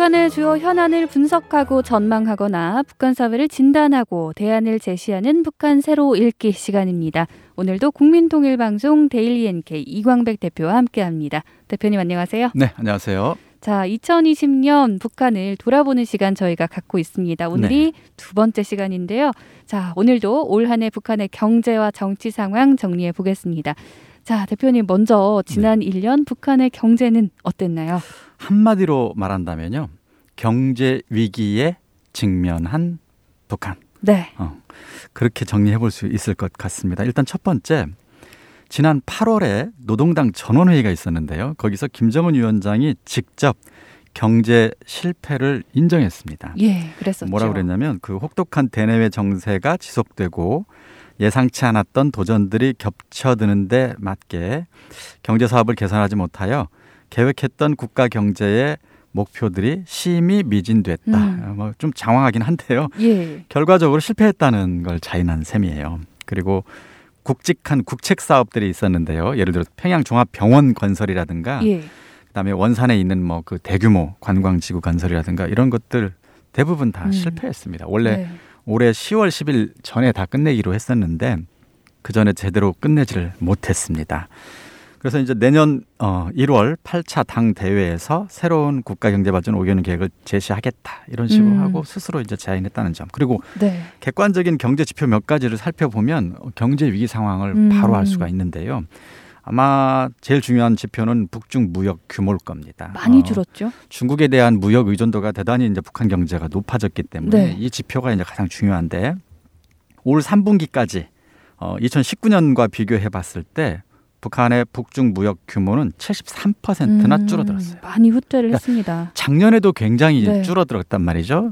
북한의 주요 현안을 분석하고 전망하거나 북한 사회를 진단하고 대안을 제시하는 북한 새로 읽기 시간입니다. 오늘도 국민통일방송 데일리 NK 이광백 대표와 함께합니다. 대표님 안녕하세요. 네, 안녕하세요. 자, 2020년 북한을 돌아보는 시간 저희가 갖고 있습니다. 오늘이 두 번째 시간인데요. 자, 오늘도 올 한 해 북한의 경제와 정치 상황 정리해 보겠습니다. 자, 대표님 먼저 지난 1년 북한의 경제는 어땠나요? 한마디로 말한다면요. 경제 위기에 직면한 북한. 네. 그렇게 정리해 볼 수 있을 것 같습니다. 일단 첫 번째, 지난 8월에 노동당 전원회의가 있었는데요. 거기서 김정은 위원장이 직접 경제 실패를 인정했습니다. 예, 그랬었죠. 뭐라고 그랬냐면 그 혹독한 대내외 정세가 지속되고 예상치 않았던 도전들이 겹쳐드는 데 맞게 경제 사업을 개선하지 못하여 계획했던 국가 경제의 목표들이 심히 미진됐다. 뭐 좀 장황하긴 한데요. 예. 결과적으로 실패했다는 걸 자인한 셈이에요. 그리고 굵직한 국책 사업들이 있었는데요. 예를 들어 평양종합병원 건설이라든가 그다음에 원산에 있는 뭐 그 대규모 관광지구 건설이라든가 이런 것들 대부분 다 실패했습니다. 원래 올해 10월 10일 전에 다 끝내기로 했었는데 그 전에 제대로 끝내지를 못했습니다. 그래서 이제 내년 1월 8차 당 대회에서 새로운 국가경제발전 5개년 계획을 제시하겠다 이런 식으로 하고 스스로 이제 제안했다는 점. 그리고 객관적인 경제 지표 몇 가지를 살펴보면 경제 위기 상황을 바로 알 수가 있는데요. 아마 제일 중요한 지표는 북중 무역 규모일 겁니다. 많이 줄었죠. 중국에 대한 무역 의존도가 대단히 이제 북한 경제가 높아졌기 때문에 이 지표가 이제 가장 중요한데 올 3분기까지 2019년과 비교해 봤을 때 북한의 북중 무역 규모는 73%나 줄어들었어요. 많이 후퇴를 했습니다. 작년에도 굉장히 줄어들었단 말이죠.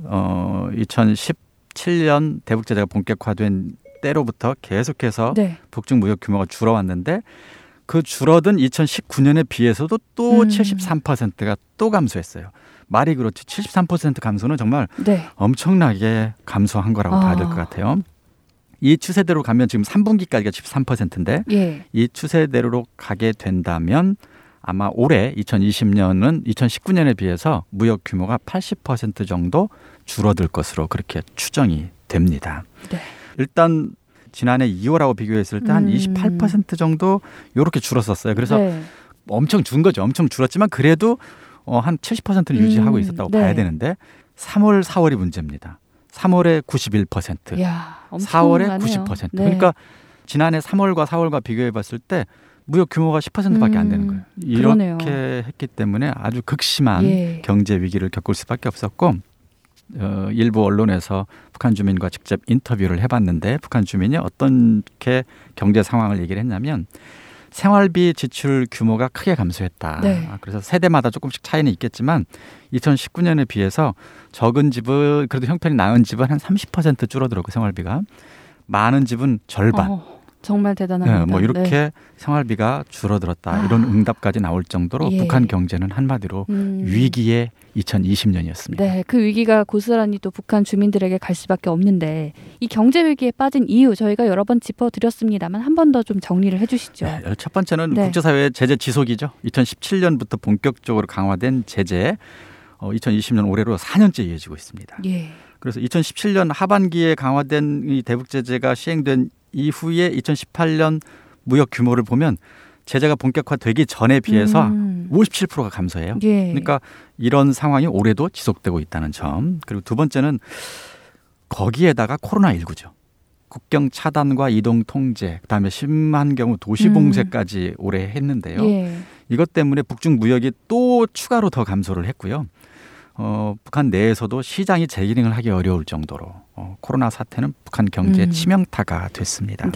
2017년 대북 제재가 본격화된 때로부터 계속해서 북중 무역 규모가 줄어왔는데 그 줄어든 2019년에 비해서도 또 73%가 또 감소했어요. 말이 그렇지 73% 감소는 정말 엄청나게 감소한 거라고 봐야 될 것 같아요. 이 추세대로 가면 지금 3분기까지가 13%인데 이 추세대로 가게 된다면 아마 올해 2020년은 2019년에 비해서 무역 규모가 80% 정도 줄어들 것으로 그렇게 추정이 됩니다. 일단 지난해 2월하고 비교했을 때 한 28% 정도 이렇게 줄었었어요. 그래서 엄청 준 거죠. 엄청 줄었지만 그래도 한 70%는 유지하고 있었다고 봐야 되는데 3월, 4월이 문제입니다. 3월에 91%, 이야, 4월에 90%. 그러니까 지난해 3월과 4월과 비교해 봤을 때 무역 규모가 10%밖에 안 되는 거예요. 이렇게 그러네요. 했기 때문에 아주 극심한 경제 위기를 겪을 수밖에 없었고 일부 언론에서 북한 주민과 직접 인터뷰를 해봤는데 북한 주민이 어떻게 경제 상황을 얘기를 했냐면 생활비 지출 규모가 크게 감소했다. 그래서 세대마다 조금씩 차이는 있겠지만 2019년에 비해서 적은 집은 그래도 형편이 나은 집은 한 30% 줄어들었고 생활비가 많은 집은 절반. 정말 대단합니다. 뭐 이렇게 생활비가 줄어들었다. 이런 응답까지 나올 정도로 북한 경제는 한마디로 위기의 2020년이었습니다. 네, 그 위기가 고스란히 또 북한 주민들에게 갈 수밖에 없는데 이 경제 위기에 빠진 이유 저희가 여러 번 짚어드렸습니다만 한 번 더 좀 정리를 해주시죠. 첫 번째는 국제사회의 제재 지속이죠. 2017년부터 본격적으로 강화된 제재 2020년 올해로 4년째 이어지고 있습니다. 그래서 2017년 하반기에 강화된 이 대북 제재가 시행된 이후에 2018년 무역 규모를 보면 제재가 본격화되기 전에 비해서 57%가 감소해요. 그러니까 이런 상황이 올해도 지속되고 있다는 점. 그리고 두 번째는 거기에다가 코로나19죠. 국경 차단과 이동 통제, 그다음에 심한 경우 도시 봉쇄까지 올해 했는데요. 이것 때문에 북중 무역이 또 추가로 더 감소를 했고요. 북한 내에서도 시장이 재기능을 하기 어려울 정도로 코로나 사태는 북한 경제에 치명타가 됐습니다.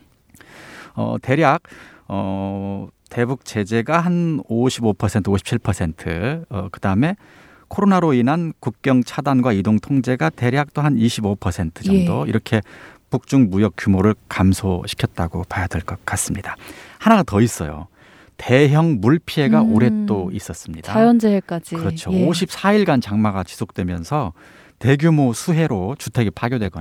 대략 대북 제재가 한 55%, 57%, 그다음에 코로나로 인한 국경 차단과 이동 통제가 대략 또 한 25% 정도 이렇게 북중 무역 규모를 감소시켰다고 봐야 될 것 같습니다. 하나가 더 있어요. 대형 물 피해가 올해 또 있었습니다. 자연재해까지. 그렇죠. 54일간 장마가 지속되면서 대규모 수해로 주택이 파괴되거나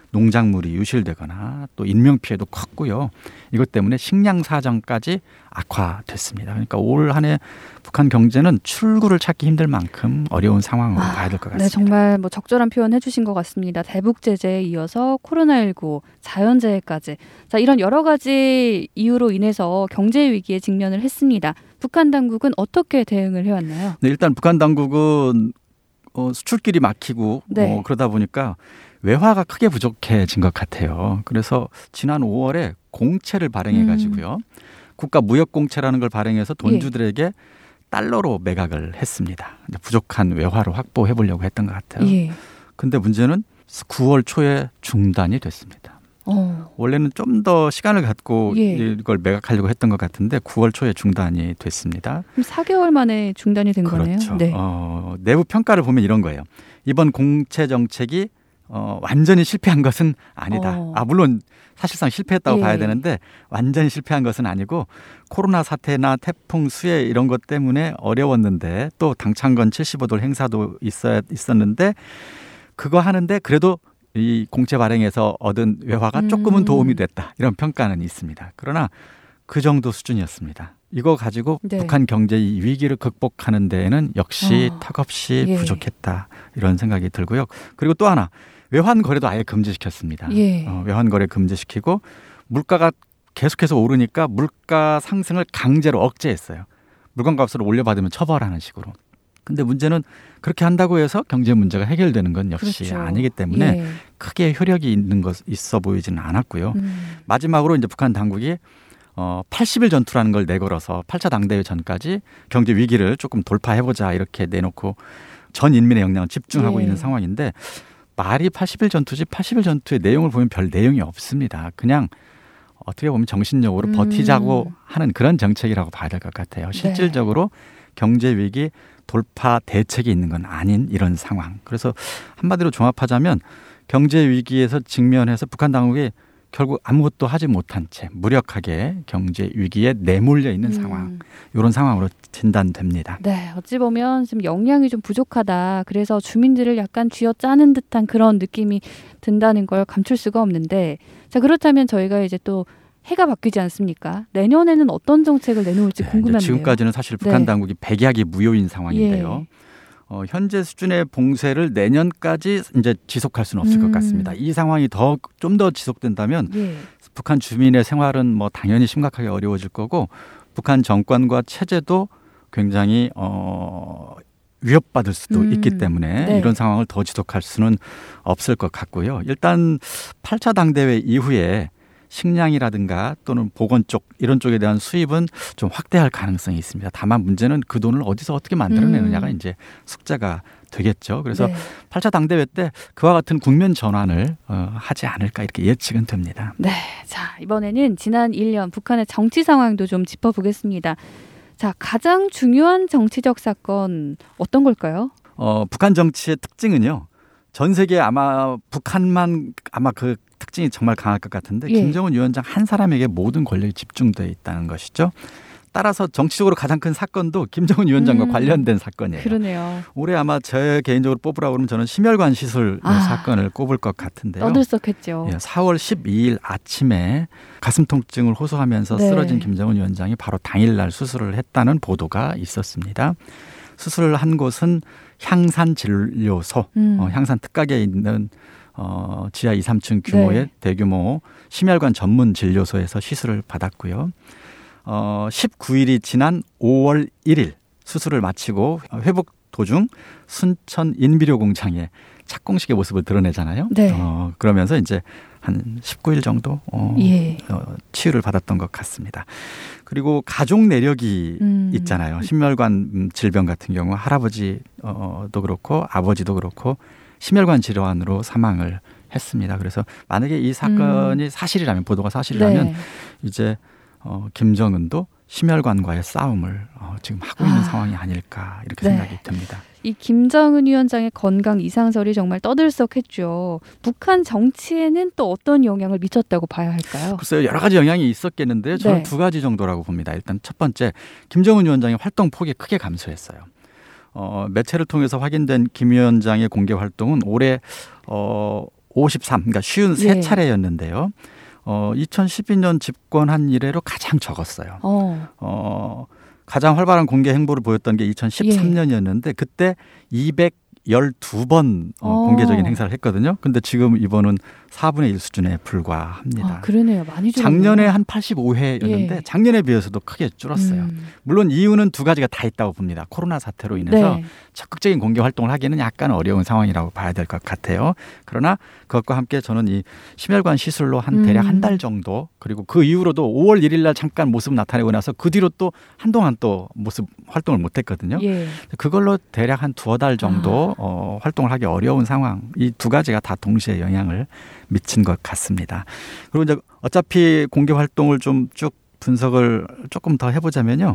농작물이 유실되거나 또 인명 피해도 컸고요. 이것 때문에 식량 사정까지 악화됐습니다. 그러니까 올 한 해 북한 경제는 출구를 찾기 힘들 만큼 어려운 상황으로 가야 될 것 같습니다. 네, 정말 뭐 적절한 표현 해주신 것 같습니다. 대북 제재에 이어서 코로나19, 자연재해까지. 자, 이런 여러 가지 이유로 인해서 경제 위기에 직면을 했습니다. 북한 당국은 어떻게 대응을 해왔나요? 네, 일단 북한 당국은 수출길이 막히고 네. 그러다 보니까 외화가 크게 부족해진 것 같아요. 그래서 지난 5월에 공채를 발행해가지고요. 국가무역공채라는 걸 발행해서 돈주들에게 달러로 매각을 했습니다. 부족한 외화로 확보해 보려고 했던 것 같아요. 근데 문제는 9월 초에 중단이 됐습니다. 원래는 좀 더 시간을 갖고 이걸 매각하려고 했던 것 같은데 9월 초에 중단이 됐습니다. 그럼 4개월 만에 중단이 된 거네요. 그렇죠. 네. 내부 평가를 보면 이런 거예요. 이번 공채 정책이 완전히 실패한 것은 아니다. 물론 사실상 실패했다고 봐야 되는데 완전히 실패한 것은 아니고 코로나 사태나 태풍 수해 이런 것 때문에 어려웠는데 또 당창건 75돌 행사도 있었는데 그거 하는데 그래도 이 공채 발행에서 얻은 외화가 조금은 도움이 됐다. 이런 평가는 있습니다. 그러나 그 정도 수준이었습니다. 이거 가지고 북한 경제 위기를 극복하는 데에는 역시 턱없이 부족했다. 이런 생각이 들고요. 그리고 또 하나 외환 거래도 아예 금지시켰습니다. 외환 거래 금지시키고 물가가 계속해서 오르니까 물가 상승을 강제로 억제했어요. 물건값을 올려받으면 처벌하는 식으로. 근데 문제는 그렇게 한다고 해서 경제 문제가 해결되는 건 역시 아니기 때문에 크게 효력이 있어 보이지는 않았고요. 마지막으로 이제 북한 당국이 80일 전투라는 걸 내걸어서 8차 당대회 전까지 경제 위기를 조금 돌파해보자 이렇게 내놓고 전 인민의 역량을 집중하고 있는 상황인데 말이 80일 전투지 80일 전투의 내용을 보면 별 내용이 없습니다. 그냥 어떻게 보면 정신력으로 버티자고 하는 그런 정책이라고 봐야 될 것 같아요. 실질적으로 경제 위기 돌파 대책이 있는 건 아닌 이런 상황. 그래서 한마디로 종합하자면 경제 위기에서 직면해서 북한 당국이 결국 아무것도 하지 못한 채 무력하게 경제 위기에 내몰려 있는 상황. 이런 상황으로 진단됩니다. 네, 어찌 보면 지금 역량이 좀 부족하다. 그래서 주민들을 약간 쥐어짜는 듯한 그런 느낌이 든다는 걸 감출 수가 없는데, 자, 그렇다면 저희가 이제 또 해가 바뀌지 않습니까? 내년에는 어떤 정책을 내놓을지 궁금한데요. 지금까지는 사실 북한 당국이 백약이 무효인 상황인데요. 현재 수준의 봉쇄를 내년까지 이제 지속할 수는 없을 것 같습니다. 이 상황이 좀 더 지속된다면 북한 주민의 생활은 뭐 당연히 심각하게 어려워질 거고 북한 정권과 체제도 굉장히 위협받을 수도 있기 때문에 이런 상황을 더 지속할 수는 없을 것 같고요. 일단 8차 당대회 이후에 식량이라든가 또는 보건 쪽 이런 쪽에 대한 수입은 좀 확대할 가능성이 있습니다. 다만 문제는 그 돈을 어디서 어떻게 만들어내느냐가 이제 숙제가 되겠죠. 그래서 8차 당대회 때 그와 같은 국면 전환을 하지 않을까 이렇게 예측은 됩니다. 네, 자 이번에는 지난 1년 북한의 정치 상황도 좀 짚어보겠습니다. 자, 가장 중요한 정치적 사건 어떤 걸까요? 북한 정치의 특징은요. 전 세계 아마 북한만 아마 그 특징이 정말 강할 것 같은데 김정은 위원장 한 사람에게 모든 권력이 집중되어 있다는 것이죠. 따라서 정치적으로 가장 큰 사건도 김정은 위원장과 관련된 사건이에요. 그러네요. 올해 아마 제 개인적으로 뽑으라고 그러면 저는 심혈관 시술 사건을 꼽을 것 같은데요. 떠들썩했죠. 4월 12일 아침에 가슴 통증을 호소하면서 쓰러진 김정은 위원장이 바로 당일날 수술을 했다는 보도가 있었습니다. 수술을 한 곳은 향산진료소, 향산 특각에 있는 지하 2, 3층 규모의 대규모 심혈관 전문 진료소에서 시술을 받았고요. 19일이 지난 5월 1일 수술을 마치고 회복 도중 순천 인비료 공장에 착공식의 모습을 드러내잖아요. 그러면서 이제 한 19일 정도 치유를 받았던 것 같습니다. 그리고 가족 내력이 있잖아요. 심혈관 질병 같은 경우 할아버지도 그렇고 아버지도 그렇고 심혈관 질환으로 사망을 했습니다. 그래서 만약에 이 사건이 사실이라면 보도가 사실이라면 이제 김정은도 심혈관과의 싸움을 지금 하고 있는 상황이 아닐까 이렇게 생각이 듭니다. 이 김정은 위원장의 건강 이상설이 정말 떠들썩했죠. 북한 정치에는 또 어떤 영향을 미쳤다고 봐야 할까요? 글쎄요. 여러 가지 영향이 있었겠는데요. 저는 두 가지 정도라고 봅니다. 일단 첫 번째, 김정은 위원장의 활동 폭이 크게 감소했어요. 매체를 통해서 확인된 김 위원장의 공개 활동은 올해 53, 그러니까 53차례였는데요. 2012년 집권한 이래로 가장 적었어요. 가장 활발한 공개 행보를 보였던 게 2013년이었는데 그때 212번 공개적인 행사를 했거든요. 근데 지금 이번은 4분의 1 수준에 불과합니다. 그러네요. 많이 줄었네요. 작년에 한 85회였는데 작년에 비해서도 크게 줄었어요. 물론 이유는 두 가지가 다 있다고 봅니다. 코로나 사태로 인해서 적극적인 공개 활동을 하기는 약간 어려운 상황이라고 봐야 될 것 같아요. 그러나 그것과 함께 저는 이 심혈관 시술로 한 대략 한 달 정도, 그리고 그 이후로도 5월 1일 날 잠깐 모습 나타내고 나서 그 뒤로 또 한동안 또 모습 활동을 못했거든요. 그걸로 대략 한 두어 달 정도 활동을 하기 어려운 상황, 이 두 가지가 다 동시에 영향을 미친 것 같습니다. 그리고 이제 어차피 공개 활동을 좀 쭉 분석을 조금 더 해보자면요.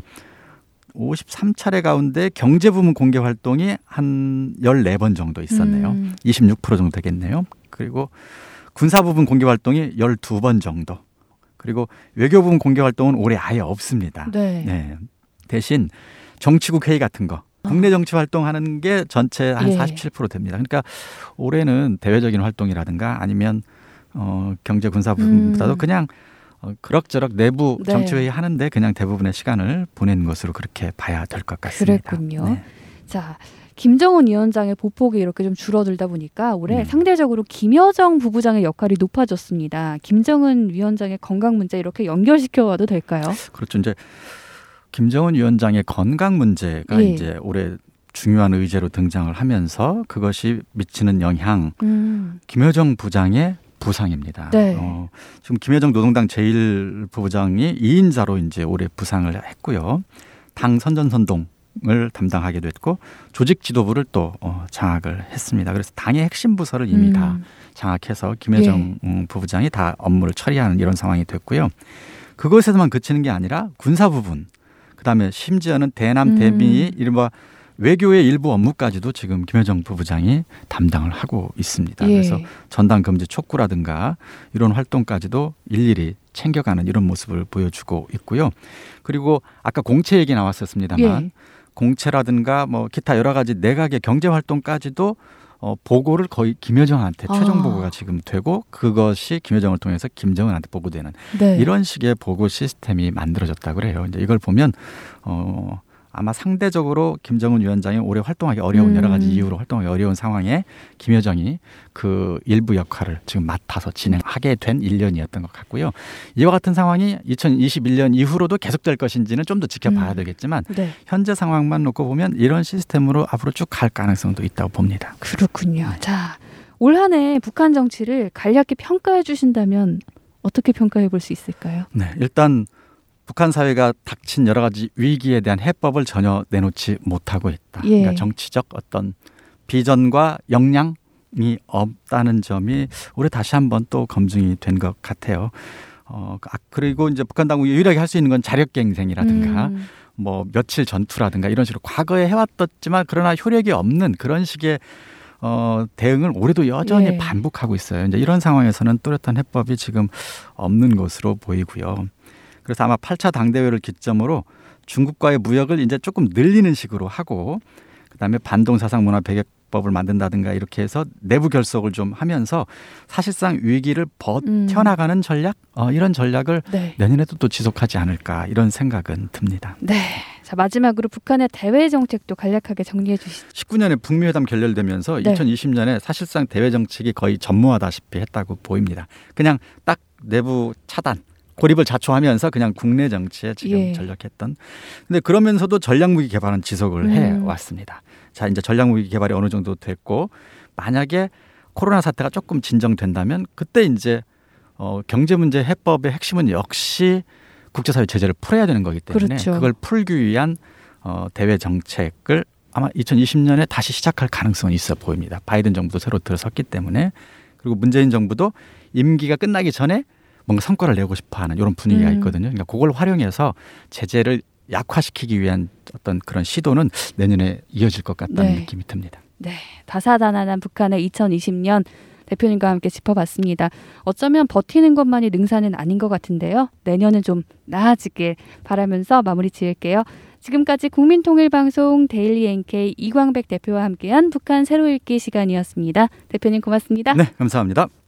53차례 가운데 경제 부문 공개 활동이 한 14번 정도 있었네요. 26% 정도 되겠네요. 그리고 군사 부분 공개 활동이 12번 정도. 그리고 외교 부분 공개 활동은 올해 아예 없습니다. 네. 대신 정치국 회의 같은 거, 국내 정치 활동하는 게 전체 한 47% 됩니다. 그러니까 올해는 대외적인 활동이라든가 아니면 경제 군사 부분보다도 그냥 그럭저럭 내부 정치회의 하는데 그냥 대부분의 시간을 보내는 것으로 그렇게 봐야 될 것 같습니다. 그랬군요. 자, 김정은 위원장의 보폭이 이렇게 좀 줄어들다 보니까 올해 상대적으로 김여정 부부장의 역할이 높아졌습니다. 김정은 위원장의 건강 문제 이렇게 연결시켜봐도 될까요? 그렇죠. 이제 김정은 위원장의 건강 문제가 이제 올해 중요한 의제로 등장을 하면서 그것이 미치는 영향, 김여정 부장의 부상입니다. 지금 김여정 노동당 제1부부장이 2인자로 이제 올해 부상을 했고요. 당 선전선동을 담당하게 됐고 조직 지도부를 또 장악을 했습니다. 그래서 당의 핵심 부서를 이미 다 장악해서 김여정 부부장이 다 업무를 처리하는 이런 상황이 됐고요. 그것에서만 그치는 게 아니라 군사 부분, 그다음에 심지어는 대남 대미 이른바 외교의 일부 업무까지도 지금 김여정 부부장이 담당을 하고 있습니다. 그래서 전당 금지 촉구라든가 이런 활동까지도 일일이 챙겨가는 이런 모습을 보여주고 있고요. 그리고 아까 공채 얘기 나왔었습니다만 공채라든가 뭐 기타 여러 가지 내각의 경제 활동까지도 보고를 거의 김여정한테 최종 보고가 지금 되고 그것이 김여정을 통해서 김정은한테 보고되는 이런 식의 보고 시스템이 만들어졌다고 그래요. 이제 이걸 보면 아마 상대적으로 김정은 위원장이 올해 활동하기 어려운 여러 가지 이유로 활동하기 어려운 상황에 김여정이 그 일부 역할을 지금 맡아서 진행하게 된 1년이었던 것 같고요. 이와 같은 상황이 2021년 이후로도 계속될 것인지는 좀 더 지켜봐야 되겠지만 현재 상황만 놓고 보면 이런 시스템으로 앞으로 쭉 갈 가능성도 있다고 봅니다. 그렇군요. 자, 올 한 해 북한 정치를 간략히 평가해 주신다면 어떻게 평가해 볼 수 있을까요? 네, 일단 북한 사회가 닥친 여러 가지 위기에 대한 해법을 전혀 내놓지 못하고 있다. 그러니까 정치적 어떤 비전과 역량이 없다는 점이 올해 다시 한번 또 검증이 된 것 같아요. 그리고 이제 북한 당국이 유일하게 할 수 있는 건 자력갱생이라든가 뭐 며칠 전투라든가 이런 식으로 과거에 해왔었지만 그러나 효력이 없는 그런 식의 대응을 올해도 여전히 반복하고 있어요. 이제 이런 상황에서는 뚜렷한 해법이 지금 없는 것으로 보이고요. 그래서 아마 8차 당대회를 기점으로 중국과의 무역을 이제 조금 늘리는 식으로 하고 그다음에 반동사상 문화 배격법을 만든다든가 이렇게 해서 내부 결속을 좀 하면서 사실상 위기를 버텨나가는 전략 이런 전략을 내년에도 또 지속하지 않을까 이런 생각은 듭니다. 네. 자, 마지막으로 북한의 대외 정책도 간략하게 정리해 주시죠. 19년에 북미 회담 결렬되면서 2020년에 사실상 대외 정책이 거의 전무하다시피 했다고 보입니다. 그냥 딱 내부 차단 고립을 자초하면서 그냥 국내 정치에 지금 전력했던. 근데 그러면서도 전략무기 개발은 지속을 해왔습니다. 자, 이제 전략무기 개발이 어느 정도 됐고 만약에 코로나 사태가 조금 진정된다면 그때 이제 경제 문제 해법의 핵심은 역시 국제사회 제재를 풀어야 되는 거기 때문에 그걸 풀기 위한 대외 정책을 아마 2020년에 다시 시작할 가능성은 있어 보입니다. 바이든 정부도 새로 들어섰기 때문에. 그리고 문재인 정부도 임기가 끝나기 전에 뭔가 성과를 내고 싶어하는 이런 분위기가 있거든요. 그러니까 그걸 활용해서 제재를 약화시키기 위한 어떤 그런 시도는 내년에 이어질 것 같다는 느낌이 듭니다. 네, 다사다난한 북한의 2020년 대표님과 함께 짚어봤습니다. 어쩌면 버티는 것만이 능사는 아닌 것 같은데요. 내년은 좀 나아지길 바라면서 마무리 지을게요. 지금까지 국민통일방송 데일리 NK 이광백 대표와 함께한 북한 새로 읽기 시간이었습니다. 대표님 고맙습니다. 네, 감사합니다.